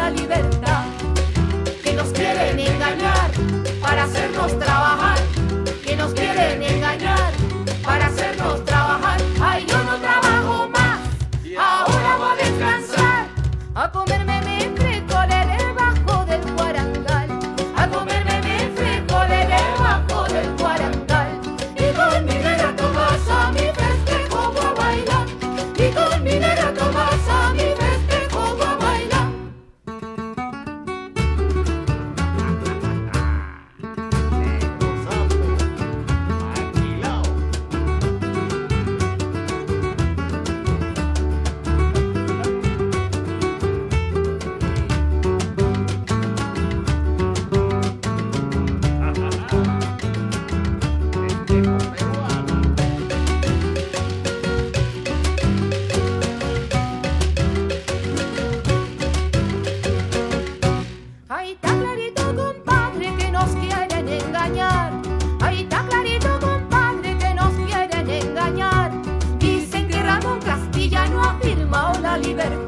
la libertad. Que nos quieren engañar para hacernos trabajar. Que nos quieren engañar para hacernos trabajar. Ay, yo no trabajo más, ahora voy a descansar, a comerme mis frijoles debajo del guarangal, a comerme mis frijoles debajo del guarangal. Y con mi negra Tomasa mi festejo voy a bailar, y con mi negra Tomasa mi festejo voy a bailar. Ahí está clarito, compadre, que nos quieren engañar. Ahí está clarito, compadre, que nos quieren engañar. Dicen que Ramón Castilla no ha firmado la libertad.